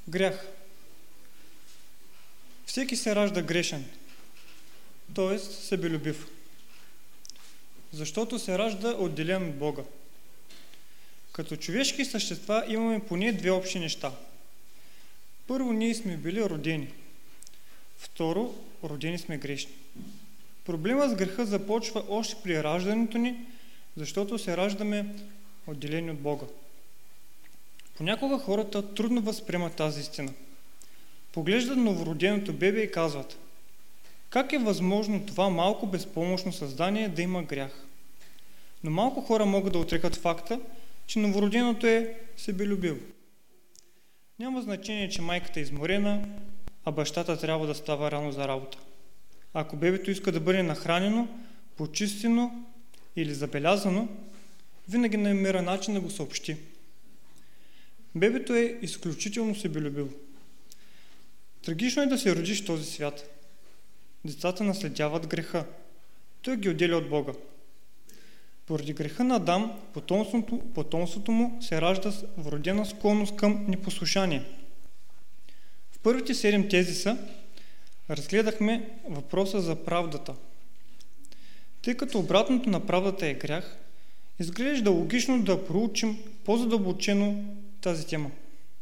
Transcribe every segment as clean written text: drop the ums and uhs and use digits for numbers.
Грях. Всеки се ражда грешен, т.е. себелюбив. Защото се ражда отделен от Бога. Като човешки същества имаме поне две общи неща. Първо, ние сме били родени. Второ, родени сме грешни. Проблемът с греха започва още при раждането ни, защото се раждаме отделени от Бога. Понякога хората трудно възприемат тази истина. Поглеждат новороденото бебе и казват: как е възможно това малко безпомощно създание да има грях? Но малко хора могат да отрекат факта, че новороденото е себелюбиво. Няма значение, че майката е изморена, а бащата трябва да става рано за работа. Ако бебето иска да бъде нахранено, почистено или забелязано, винаги намира начин да го съобщи. Бебето е изключително себелюбиво. Трагично е да се родиш в този свят. Децата наследяват греха. Той ги отделя от Бога. Поради греха на Адам, потомството му се ражда с вродена склонност към непослушание. В първите 7 тезиса разгледахме въпроса за правдата. Тъй като обратното на правдата е грях, изглежда логично да проучим по-задълбочено тази тема.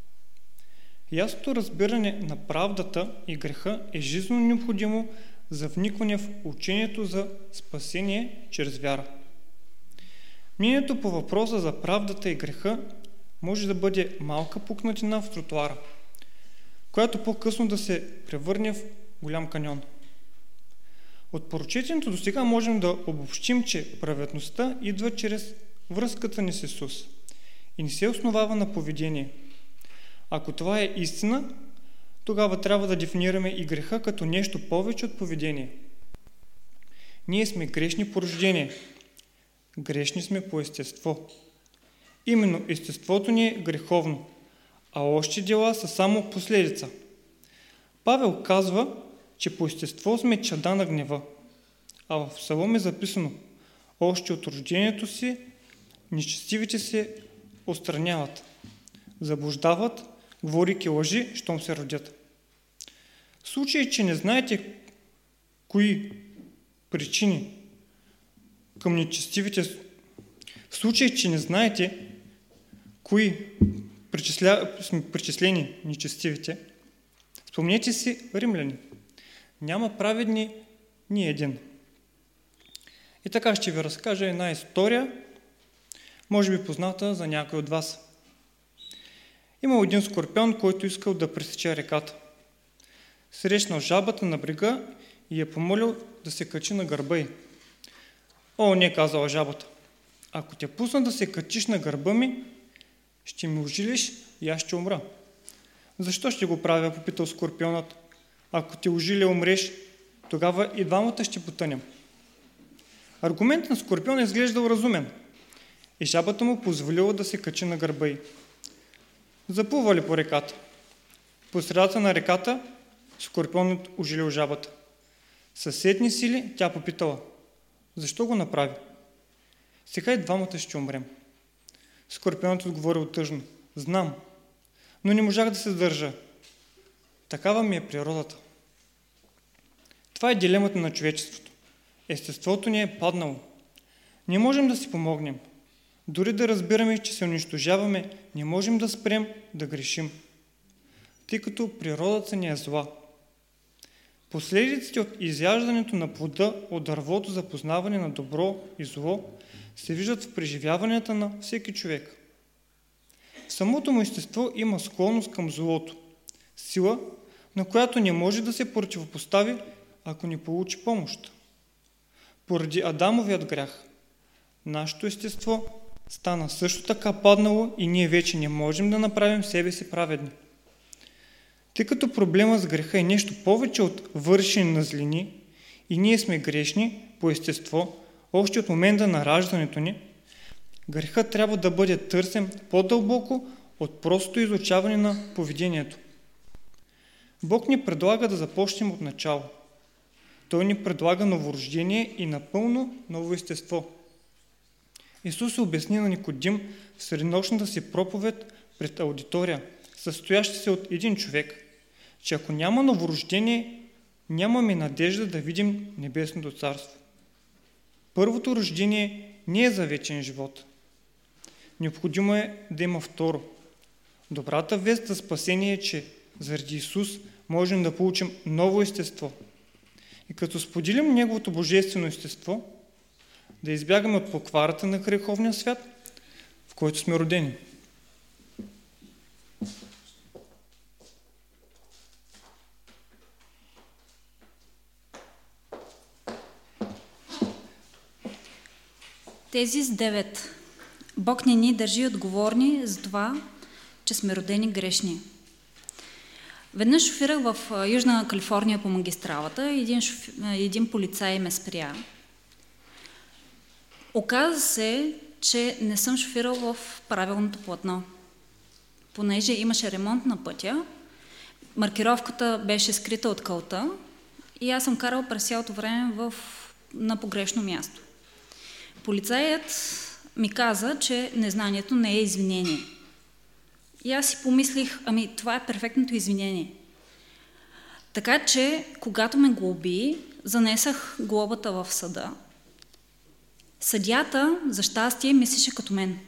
Ясното разбиране на правдата и греха е жизненно необходимо за вникване в учението за спасение чрез вяра. Мнението по въпроса за правдата и греха може да бъде малка пукнатина в тротуара, която по-късно да се превърне в голям каньон. От прочетенето до сега можем да обобщим, че праведността идва чрез връзката ни с Исус и не се основава на поведение. Ако това е истина, тогава трябва да дефинираме и греха като нещо повече от поведение. Ние сме грешни по рождение. Грешни сме по естество. Именно естеството ни е греховно, а още дела са само последица. Павел казва, че по естество сме чада на гнева, а в Псалом е записано: още от рождението си нечестивите се отстраняват, заблуждават, говорейки лъжи, щом се родят. В случай, че не знаете кои причини към нечестивите, в случай, че не знаете кои причислени нечестивите, спомнете си Римляни. Няма праведни ни един. И така ще ви разкажа една история, може би позната за някой от вас. Имал един скорпион, който искал да пресече реката. Срещнал жабата на брега и я помолил да се качи на гърба й. О, не, казала жабата, ако те пусна да се качиш на гърба ми, ще ми ожилиш и аз ще умра. Защо ще го правя, попитал скорпионът. Ако те ожиля умреш, тогава и двамата ще потънем. Аргументът на скорпиона изглеждал разумен и жабата му позволила да се качи на гърба й. Заплували по реката. По средата на реката скорпионът ожилил жабата. Със сетни сили тя попитала: защо го направи? Сега и двамата ще умрем. Скорпионът отговорил тъжно: знам, но не можах да се държа. Такава ми е природата. Това е дилемата на човечеството. Естеството ни е паднало. Не можем да си помогнем. Дори да разбираме, че се унищожаваме, не можем да спрем да грешим, тъй като природата ни е зла. Последиците от изяждането на плода от дървото за познаване на добро и зло се виждат в преживяванията на всеки човек. В самото му естество има склонност към злото, сила, на която не може да се противопостави, ако не получи помощ. Поради Адамовият грях, нашето естество стана също така паднало и ние вече не можем да направим себе си праведни. Тъй като проблема с греха е нещо повече от вършене на злини и ние сме грешни по естество, още от момента на раждането ни, грехът трябва да бъде търсен по-дълбоко от простото изучаване на поведението. Бог ни предлага да започнем от начало. Той ни предлага новорождение и напълно ново естество. Исус се обясни на Никодим в среднощната си проповед пред аудитория, състоящи се от един човек, че ако няма новорождение, нямаме надежда да видим Небесното царство. Първото рождение не е за вечен живот. Необходимо е да има второ. Добрата вест за спасение е, че заради Исус можем да получим ново естество. И като споделим Неговото божествено естество, да избягаме от покварата на греховния свят, в който сме родени. Тезис 9. Бог не ни държи отговорни за това, че сме родени грешни. Веднъж шофирах в Южна Калифорния по магистралата и един полицай ме спря. Оказа се, че не съм шофирал в правилното платно. Понеже имаше ремонт на пътя, маркировката беше скрита от кълта и аз съм карал през цялото време на погрешно място. Полицаят ми каза, че незнанието не е извинение. И аз си помислих, това е перфектното извинение. Така че, когато ме глоби, занесах глобата в съда. Съдията, за щастие, мислеше като мен.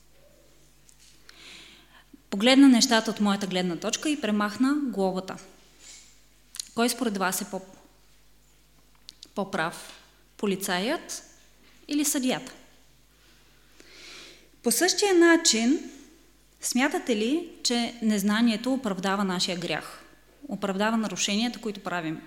Погледна нещата от моята гледна точка и премахна глобата. Кой според вас е по-прав? Полицаят или съдията? По същия начин, смятате ли, че незнанието оправдава нашия грях? Оправдава нарушенията, които правим?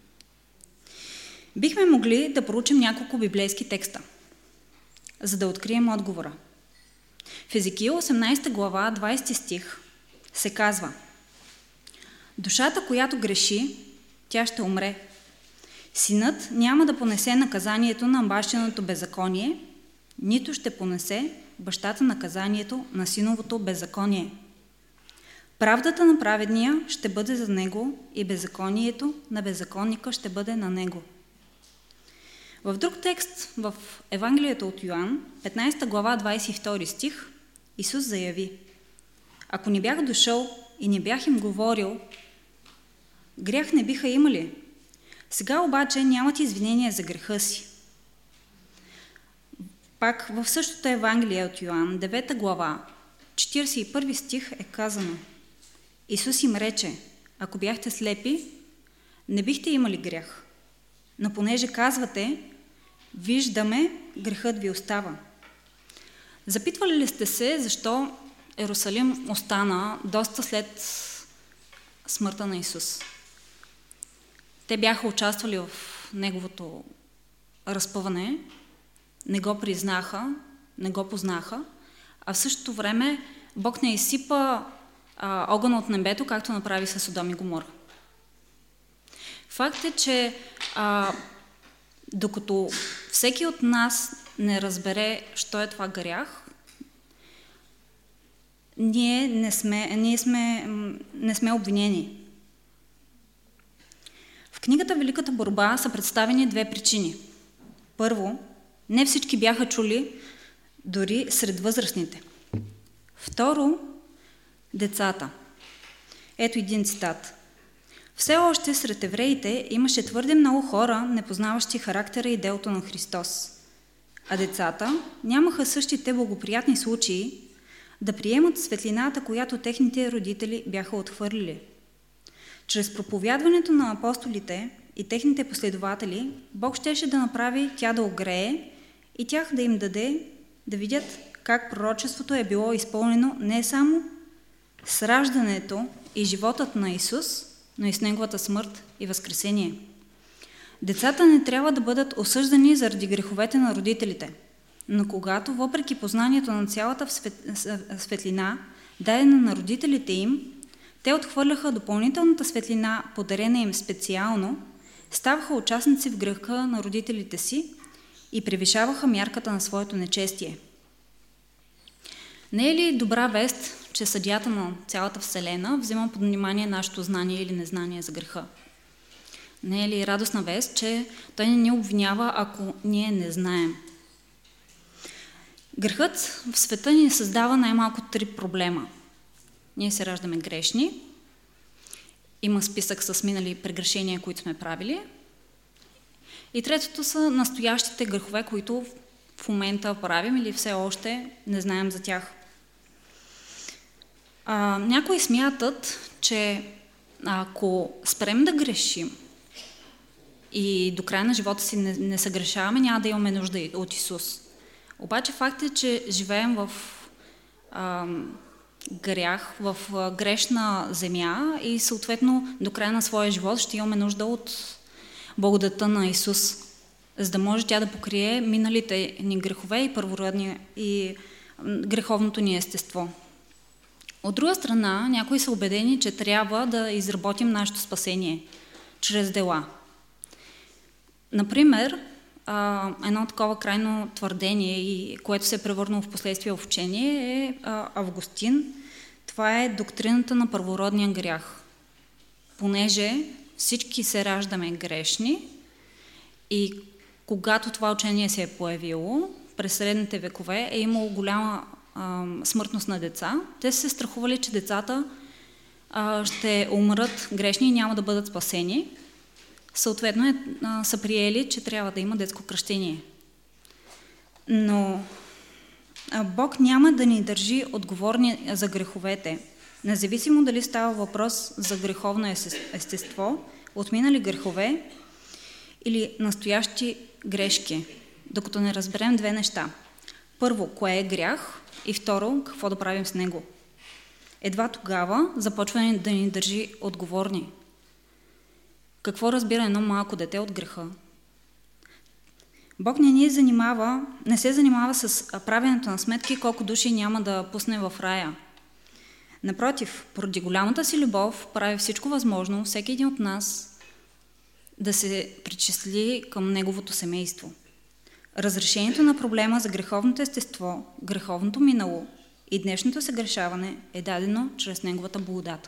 Бихме могли да проучим няколко библейски текста, за да открием отговора. В Езекиил 18 глава, 20 стих се казва: душата, която греши, тя ще умре. Синът няма да понесе наказанието на бащиното беззаконие, нито ще понесе бащата наказанието на синовото беззаконие. Правдата на праведния ще бъде за него и беззаконието на беззаконника ще бъде на него. В друг текст в Евангелието от Йоан, 15 глава, 22 стих, Исус заяви: ако не бях дошъл и не бях им говорил, грях не биха имали. Сега обаче нямат извинение за греха си. Пак в същото Евангелие от Йоан, 9 глава, 41 стих е казано: Исус им рече: ако бяхте слепи, не бихте имали грях. Но понеже казвате: виждаме, грехът ви остава. Запитвали ли сте се защо Йерусалим остана доста след смъртта на Исус? Те бяха участвали в неговото разпъване, не го признаха, не го познаха, а в същото време Бог не изсипа огън от небето, както направи със Содом и Гомора. Факт е, че докато всеки от нас не разбере, що е това грях, ние не сме обвинени. В книгата Великата борба са представени две причини. Първо, не всички бяха чули, дори сред възрастните. Второ, децата. Ето един цитат. Все още сред евреите имаше твърде много хора, непознаващи характера и делото на Христос. А децата нямаха същите благоприятни случаи да приемат светлината, която техните родители бяха отхвърлили. Чрез проповядването на апостолите и техните последователи, Бог щеше да направи тя да огрее и тях да им даде да видят как пророчеството е било изпълнено не само с раждането и животът на Исус, но и с Неговата смърт и възкресение. Децата не трябва да бъдат осъждани заради греховете на родителите, но когато, въпреки познанието на цялата светлина, дадена на родителите им, те отхвърляха допълнителната светлина, подарена им специално, ставаха участници в греха на родителите си и превишаваха мярката на своето нечестие. Не е ли добра вест, че съдията на цялата Вселена взема под внимание нашето знание или незнание за греха? Не е ли радостна вест, че той не ни обвинява, ако ние не знаем? Грехът в света ни създава най-малко 3 проблема. ние се раждаме грешни. Има списък с минали прегрешения, които сме правили. И третото са настоящите грехове, които в момента правим или все още не знаем за тях. Някои смятат, че ако спрем да грешим и до края на живота си не съгрешаваме, няма да имаме нужда от Исус. Обаче факт е, че живеем в грях, в грешна земя и съответно до края на своя живот ще имаме нужда от благодата на Исус, за да може тя да покрие миналите ни грехове и първородния и греховното ни естество. От друга страна, някои са убедени, че трябва да изработим нашето спасение чрез дела. Например, едно такова крайно твърдение, което се е превърнало в последствие в учение, е Августин. Това е доктрината на първородния грях. Понеже всички се раждаме грешни и когато това учение се е появило, през средните векове е имало голяма смъртност на деца. Те се страхували, че децата ще умрат грешни и няма да бъдат спасени. Съответно са приели, че трябва да има детско кръщение. Но Бог няма да ни държи отговорни за греховете. Независимо дали става въпрос за греховно естество, отминали грехове или настоящи грешки, докато не разберем две неща. Първо, кое е грях и второ, какво да правим с него. Едва тогава започва да ни държи отговорни. Какво разбира едно малко дете от греха? Бог не се занимава с правенето на сметки, колко души няма да пусне в рая. Напротив, поради голямата си любов прави всичко възможно всеки един от нас да се причисли към неговото семейство. Разрешението на проблема за греховното естество, греховното минало и днешното съгрешаване е дадено чрез неговата благодат.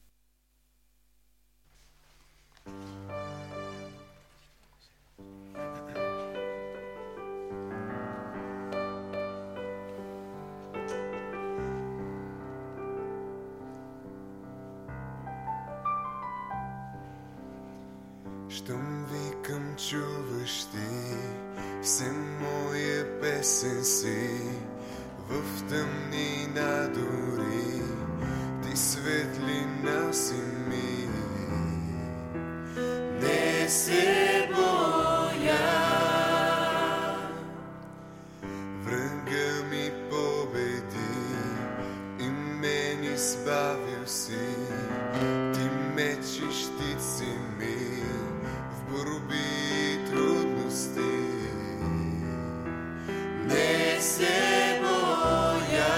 Щом викам, чуваш ти все моя песен си, в тъмнина дори ти светлина си ми. Не се боя, врага ми победи и мен избавил си, ти меч и щит си ми в борби и трудности. Не се боя,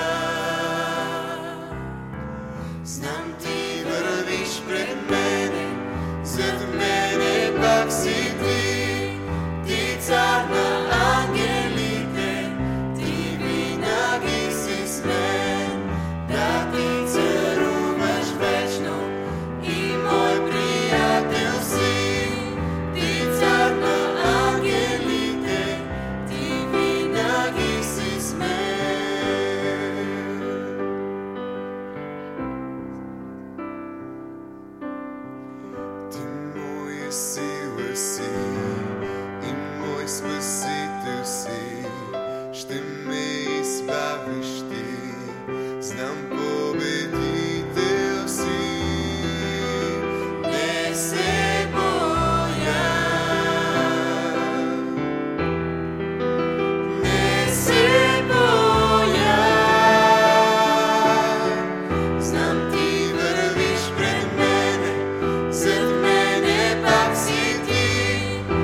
знам ти вървиш пред мене, зад мене пак си ти, ти цар на ангелите, ти винаги си с мен, да ти царуваш вечно и мой приятел си, ти цар на ангелите, ти винаги си с мен. Ти моя сила си и мой спасител си, ще ме избавиш ти, знам победител си. Не се боя, не се боя, знам ти вървиш пред мене, зад мене пак си ти,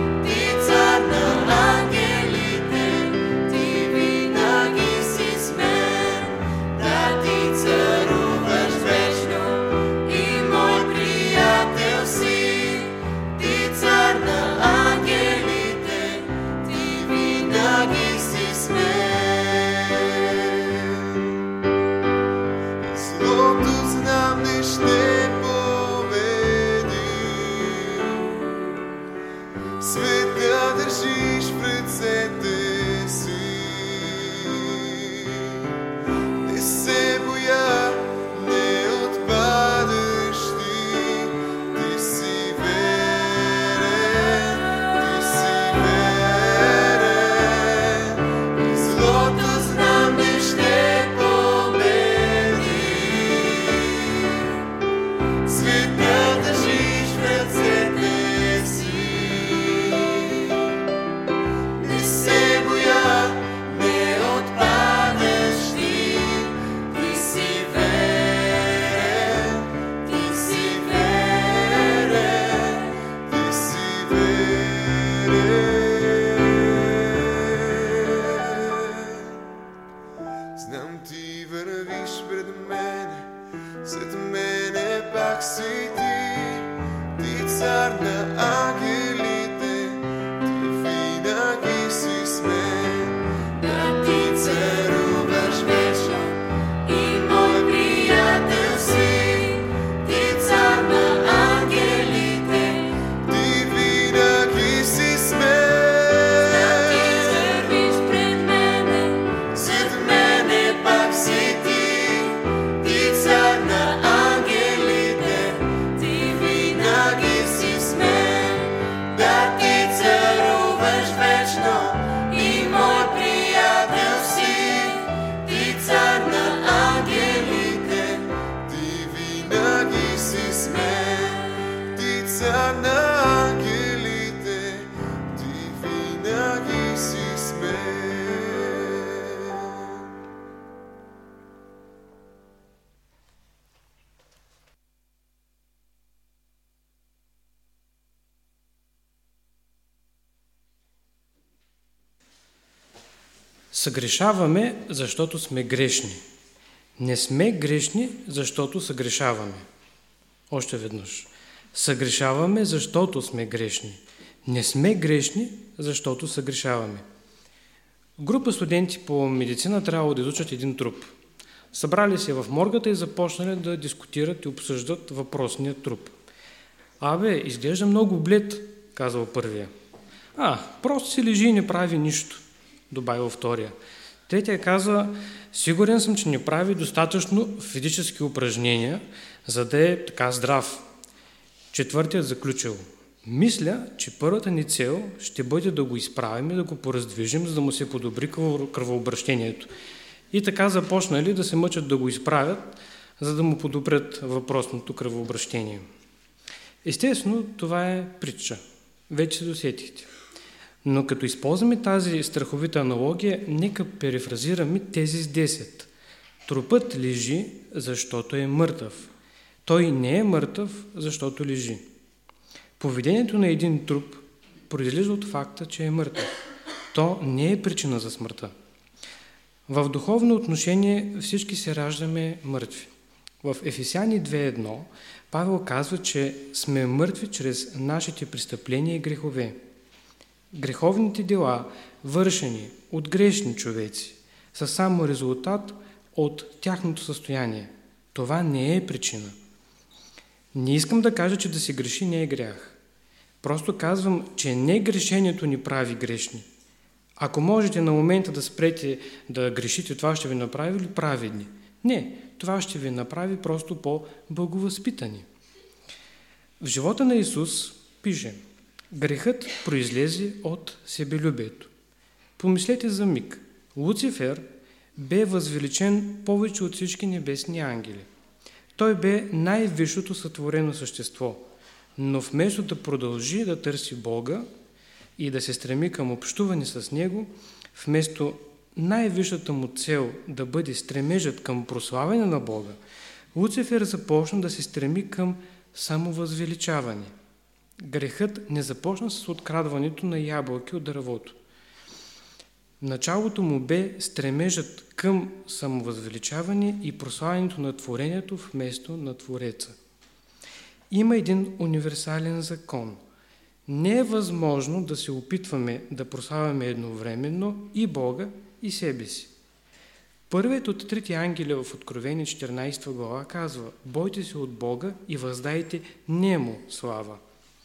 пак си ти цар на ангелите, ти винаги си с мен, да ти царуваш вечно и мой приятел си, ти цар на ангелите, ти винаги си с мен. Съгрешаваме, защото сме грешни. Не сме грешни, защото съгрешаваме. Още веднъж. Съгрешаваме, защото сме грешни. Не сме грешни, защото съгрешаваме. Група студенти по медицина трябва да изучат един труп. Събрали се в моргата и започнали да дискутират и обсъждат въпросния труп. Изглежда много блед, казал първия. Просто си лежи и не прави нищо, добавил втория. Третия казва, сигурен съм, че не прави достатъчно физически упражнения, за да е така здрав. Четвъртият заключил, мисля, че първата ни цел ще бъде да го изправим и да го пораздвижим, за да му се подобри кръвообращението. И така започнали да се мъчат да го изправят, за да му подобрят въпросното кръвообращение. Естествено, това е притча. Вече се досетихте. Но като използваме тази страховита аналогия, нека перифразираме тези с 10. Трупът лежи, защото е мъртъв. Той не е мъртъв, защото лежи. Поведението на един труп произлиза от факта, че е мъртъв. То не е причина за смъртта. В духовно отношение всички се раждаме мъртви. В Ефесяни 2.1 Павел казва, че сме мъртви чрез нашите престъпления и грехове. Греховните дела, вършени от грешни човеци, са само резултат от тяхното състояние. Това не е причина. Не искам да кажа, че да се греши не е грях. Просто казвам, че не грешението ни прави грешни. Ако можете на момента да спрете да грешите, това ще ви направи ли праведни? Не, това ще ви направи просто по-благовъзпитани. В живота на Исус пише, грехът произлезе от себелюбието. Помислете за миг. Луцифер бе възвеличен повече от всички небесни ангели. Той бе най-висшето сътворено същество, но вместо да продължи да търси Бога и да се стреми към общуване с Него, вместо най-висшата му цел да бъде стремежът към прославяне на Бога, Луцифер започна да се стреми към самовъзвеличаване. Грехът не започна с открадването на ябълки от дървото. Началото му бе стремежът към самовъзвеличаване и прославянето на творението вместо на Твореца. Има един универсален закон. Не е възможно да се опитваме да прославяме едновременно и Бога, и себе си. Първият от трите ангели в Откровение 14 глава казва: бойте се от Бога и въздайте Нему слава.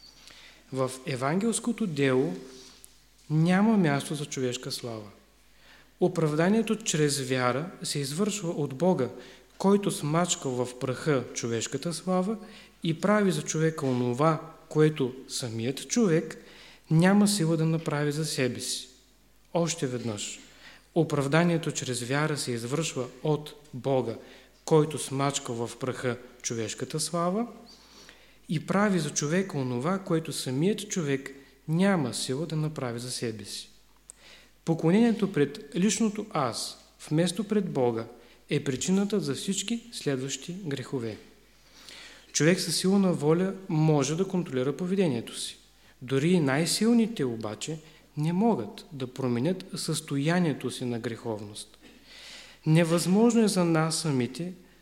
В евангелското дело няма място за човешка слава. Оправданието чрез вяра се извършва от Бога, който смачка в праха човешката слава и прави за човека онова, което самият човек няма сила да направи за себе си. Още веднъж. Оправданието чрез вяра се извършва от Бога, който смачка в праха човешката слава и прави за човека онова, което самият човек няма сила да направи за себе си. Поклонението пред личното аз, вместо пред Бога, е причината за всички следващи грехове. Човек със силна воля може да контролира поведението си. Дори и най-силните обаче не могат да променят състоянието си на греховност. Невъзможно е за нас самите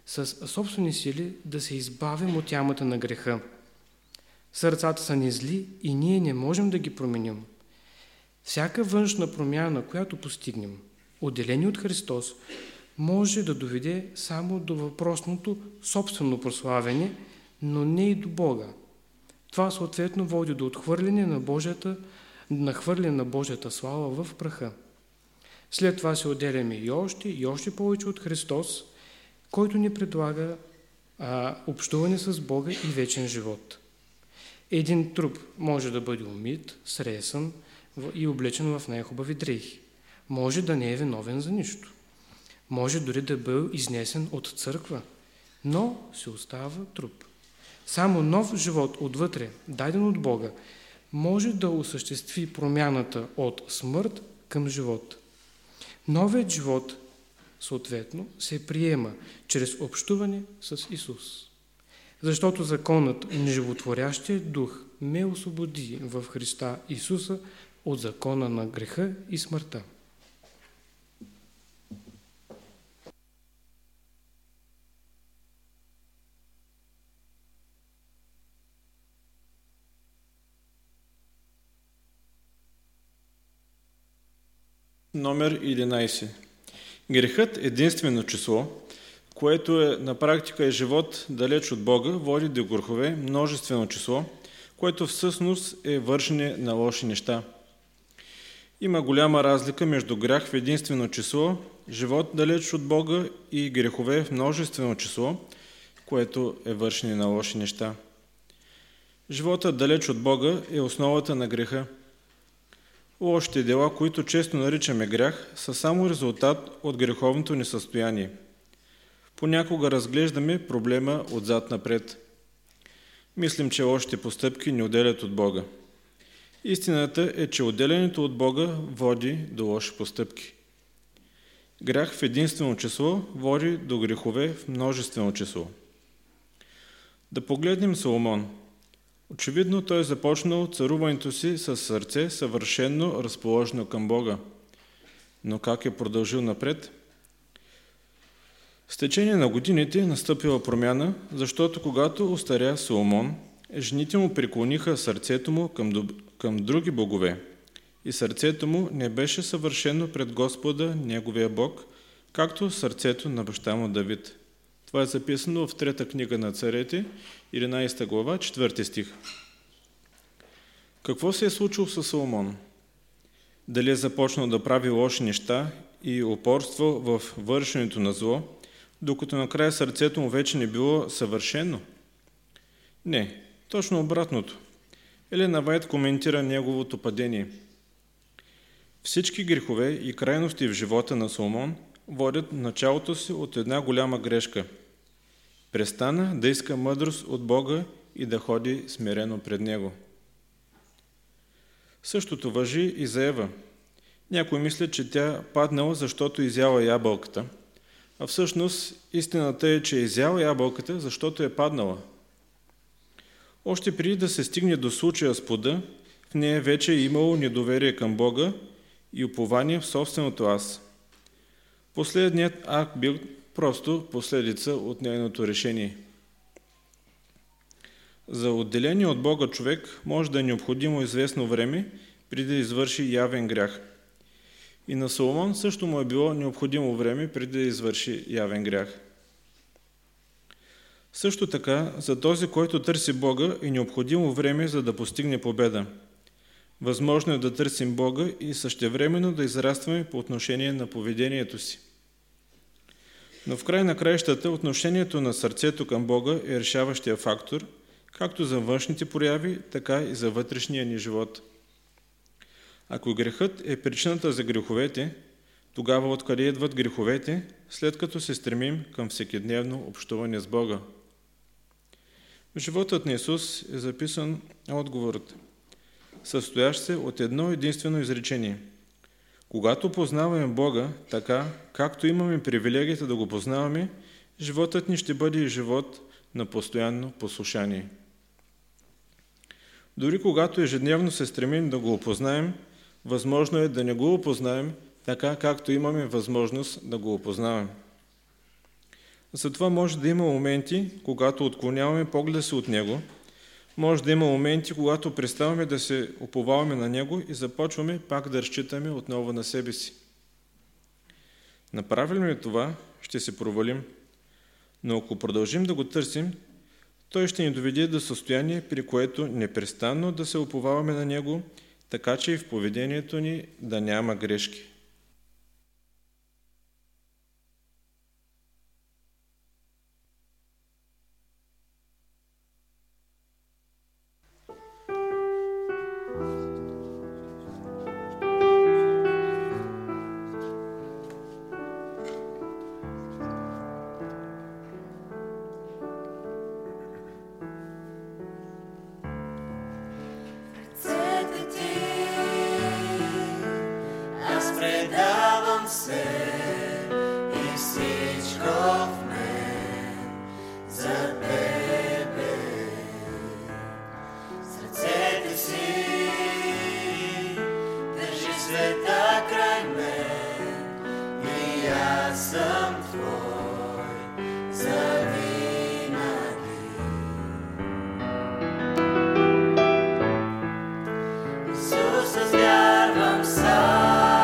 с собствени сили да се избавим от ямата на греха. Сърцата са ни зли и ние не можем да ги променим. Всяка външна промяна, която постигнем, отделени от Христос, може да доведе само до въпросното собствено прославяне, но не и до Бога. Това съответно води до отхвърляне на Божията слава в праха. След това се отделяме и още повече от Христос, който ни предлага общуване с Бога и вечен живот. Един труп може да бъде умит, сресан и облечен в най-хубави дрехи. Може да не е виновен за нищо. Може дори да бъде изнесен от църква, но се остава труп. Само нов живот отвътре, даден от Бога, може да осъществи промяната от смърт към живот. Новият живот, съответно, се приема чрез общуване с Исус. Защото законът на животворящия дух ме освободи в Христа Исуса от закона на греха и смъртта. Номер 11. Грехът единствено число, което на практика е живот далеч от Бога, води до грехове множествено число, което всъщност е вършене на лоши неща. Има голяма разлика между грях в единствено число, живот далеч от Бога и грехове в множествено число, което е вършене на лоши неща. Животът далеч от Бога е основата на греха. Лошите дела, които често наричаме грях, са само резултат от греховното ни състояние. Понякога разглеждаме проблема отзад напред. Мислим, че лошите постъпки ни отделят от Бога. Истината е, че отделянето от Бога води до лоши постъпки. Грях в единствено число води до грехове в множествено число. Да погледнем Соломон. Очевидно той е започнал царуването си със сърце съвършено разположено към Бога. Но как е продължил напред? С течение на годините настъпила промяна, защото когато остаря Соломон, жените му преклониха сърцето му към други богове и сърцето му не беше съвършено пред Господа, неговия Бог, както сърцето на баща му Давид. Това е записано в 3 книга на царете, 11 глава, 4 стих. Какво се е случило с Соломон? Дали е започнал да прави лоши неща и упорство в вършенето на зло, докато накрая сърцето му вече не било съвършено? Не, точно обратното. Елена Вайт коментира неговото падение. Всички грехове и крайности в живота на Соломон водят началото си от една голяма грешка. Престана да иска мъдрост от Бога и да ходи смирено пред Него. Същото важи и за Ева. Някой мислят, че тя паднала, защото изяла ябълката, а всъщност истината е, че е изяла ябълката, защото е паднала. Още преди да се стигне до случая с плода, в нея вече е имало недоверие към Бога и упование в собственото аз. Последният акт бил просто последица от нейното решение. За отделение от Бога човек може да е необходимо известно време, преди да извърши явен грях. И на Соломон също му е било необходимо време, преди да извърши явен грях. Също така, за този, който търси Бога, е необходимо време, за да постигне победа. Възможно е да търсим Бога и същевременно да израстваме по отношение на поведението си. Но в край на краищата отношението на сърцето към Бога е решаващия фактор, както за външните прояви, така и за вътрешния ни живот. Ако грехът е причината за греховете, тогава откъде идват греховете, след като се стремим към всекидневно общуване с Бога? В животът на Исус е записан отговорът, състоящ се от едно единствено изречение. Когато познаваме Бога така, както имаме привилегията да го познаваме, животът ни ще бъде и живот на постоянно послушание. Дори когато ежедневно се стремим да го опознаем, възможно е да не го опознаем така, както имаме възможност да го опознаваме. Затова може да има моменти, когато отклоняваме погледа си от Него, може да има моменти, когато преставаме да се уповаваме на Него и започваме пак да разчитаме отново на себе си. Направим ли това, ще се провалим, но ако продължим да го търсим, Той ще ни доведе до състояние, при което непрестанно да се уповаваме на Него, така че и в поведението ни да няма грешки. Предавам се и всичко в мен за Тебе. С ръцете си държи света край мен и аз съм Твой завинаги. Исус, аз вярвам сам.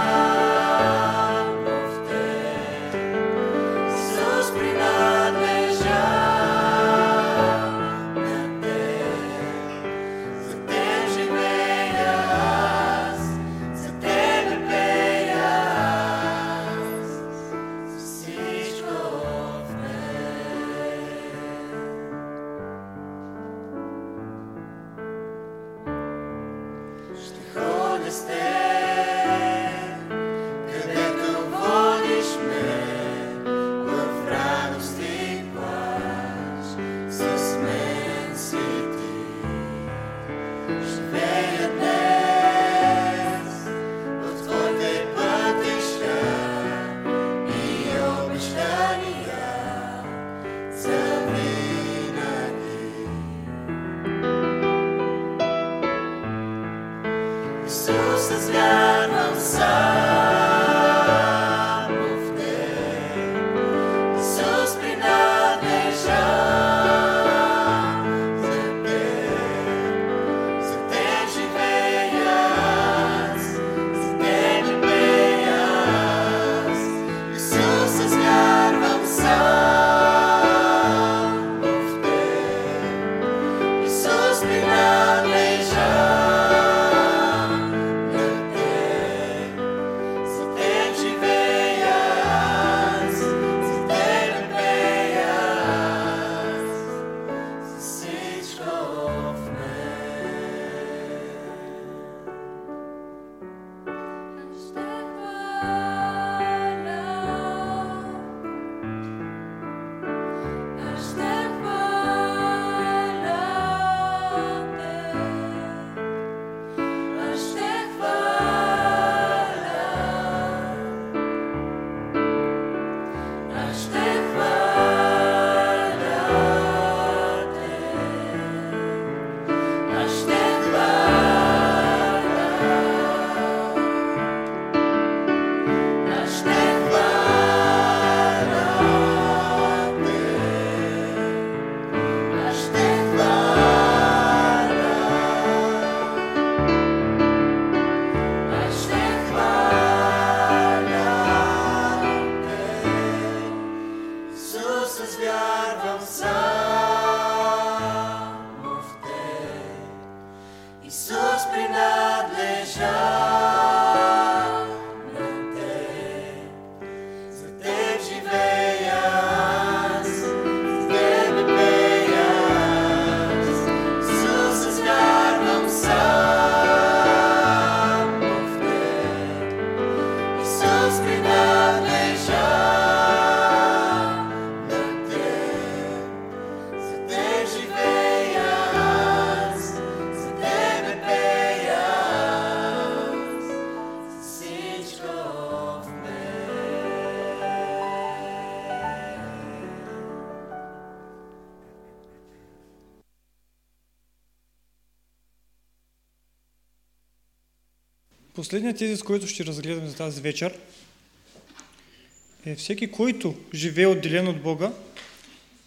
Последният тезис, който ще разгледаме за тази вечер, е всеки, който живее отделен от Бога,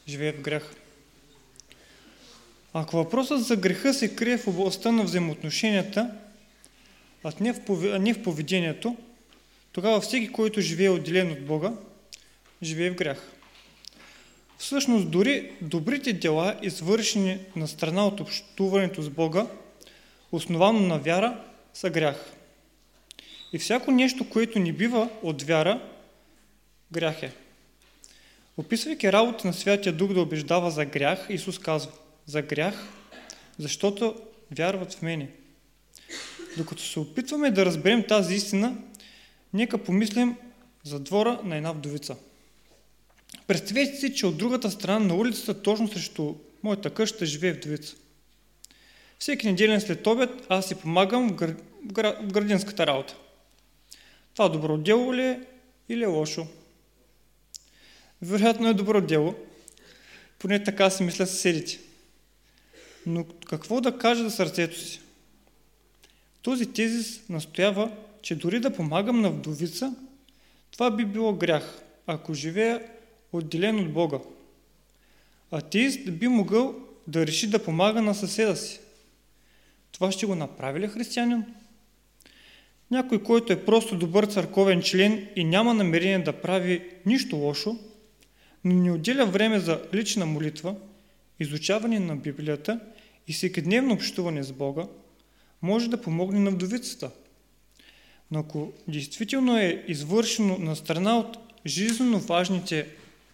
живее в грях. Ако въпросът за греха се крие в областта на взаимоотношенията, а не в поведението, тогава всеки, който живее отделен от Бога, живее в грях. Всъщност, дори добрите дела, извършени на страна от общуването с Бога, основано на вяра, са грях. И всяко нещо, което не бива от вяра, грях е. Описвайки работа на Святия Дух да убеждава за грях, Исус казва: за грях, защото вярват в мене. Докато се опитваме да разберем тази истина, нека помислим за двора на една вдовица. Представете си, че от другата страна на улицата, точно срещу моята къща, живее вдовица. Всеки неделен след обед аз си помагам в градинската работа. Това добро дело ли е или е лошо? Вероятно е добро дело, поне така си мисля съседите. Но какво да кажа за сърцето си? Този тезис настоява, че дори да помагам на вдовица, това би било грях, ако живея отделен от Бога. Атеист би могъл да реши да помага на съседа си. Това ще го направи ли християнин? Някой, който е просто добър църковен член и няма намерение да прави нищо лошо, но не отделя време за лична молитва, изучаване на Библията и всекидневно общуване с Бога, може да помогне на вдовицата. Но ако действително е извършено на страна от жизненно важните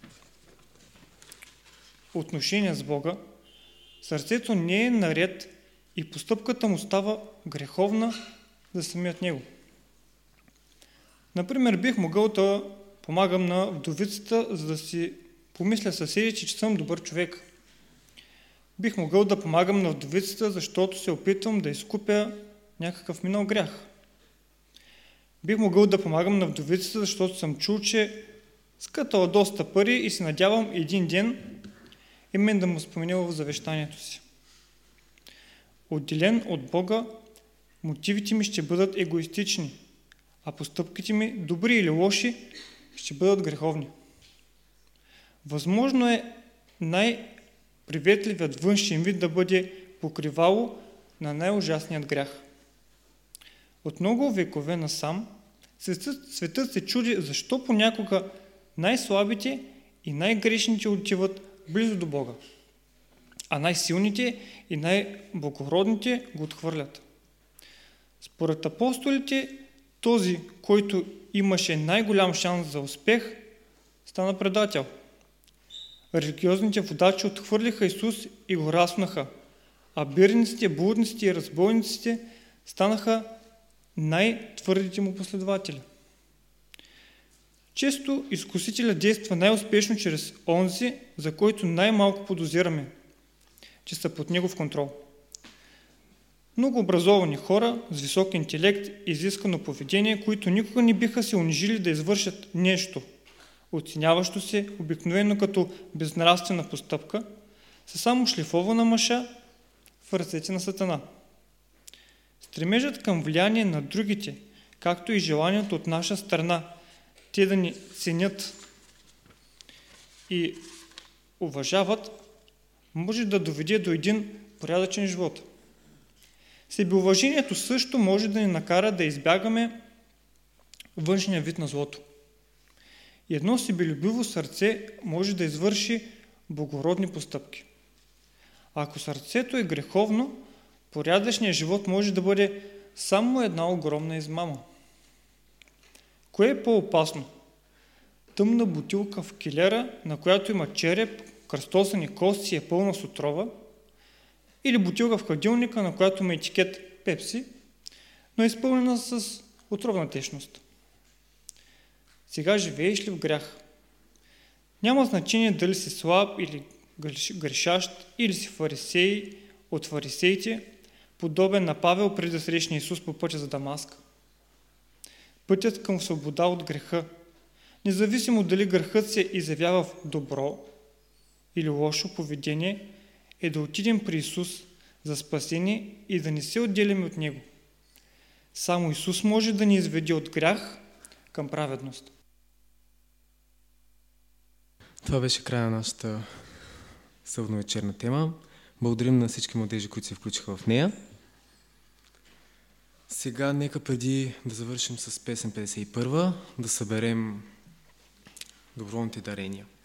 отношения с Бога, сърцето не е наред и постъпката му става греховна за самият него. Например, бих могъл да помагам на вдовицата, за да си помисля съседите, че съм добър човек. Бих могъл да помагам на вдовицата, защото се опитвам да изкупя някакъв минал грях. Бих могъл да помагам на вдовицата, защото съм чул, че скътала доста пари и се надявам един ден и мен да му споменява в завещанието си. Отделен от Бога, мотивите ми ще бъдат егоистични, а постъпките ми, добри или лоши, ще бъдат греховни. Възможно е най-приветливият външен вид да бъде покривало на най-ужасният грях. От много векове насам светът се чуди защо понякога най-слабите и най-грешните отиват близо до Бога, а най-силните и най-благородните го отхвърлят. Според апостолите, този, който имаше най-голям шанс за успех, стана предател. Религиозните водачи отхвърлиха Исус и го разпнаха, а бирниците, блудниците и разбойниците станаха най-твърдите му последователи. Често изкусителят действа най-успешно чрез онзи, за който най-малко подозираме, че са под негов контрол. Много образовани хора с висок интелект и изискано поведение, които никога не биха се унижили да извършат нещо, оценяващо се обикновено като безнравствена постъпка, са само шлифована мъша в ръцете на Сатана. Стремежът към влияние на другите, както и желанието от наша страна те да ни ценят и уважават, може да доведе до един порядъчен живот. Себеуважението също може да ни накара да избягаме външния вид на злото. И едно себелюбиво сърце може да извърши благородни постъпки. А ако сърцето е греховно, порядъчният живот може да бъде само една огромна измама. Кое е по-опасно? Тъмна бутилка в килера, на която има череп, кръстосани кости и е пълна с отрова, или бутилка в хладилника, на която има етикет Пепси, но е изпълнена с отровна течност. Сега живееш ли в грях? Няма значение дали си слаб или грешащ, или си фарисей от фарисеите, подобен на Павел преди да срещне Исус по пътя за Дамаск. Пътят към свобода от греха, независимо дали грехът се изявява в добро или лошо поведение, е да отидем при Исус за спасение и да не се отделяме от Него. Само Исус може да ни изведе от грях към праведност. Това беше края на нашата съвновечерна тема. Благодарим на всички младежи, които се включиха в нея. Сега нека преди да завършим с песен 51, да съберем доброволните дарения.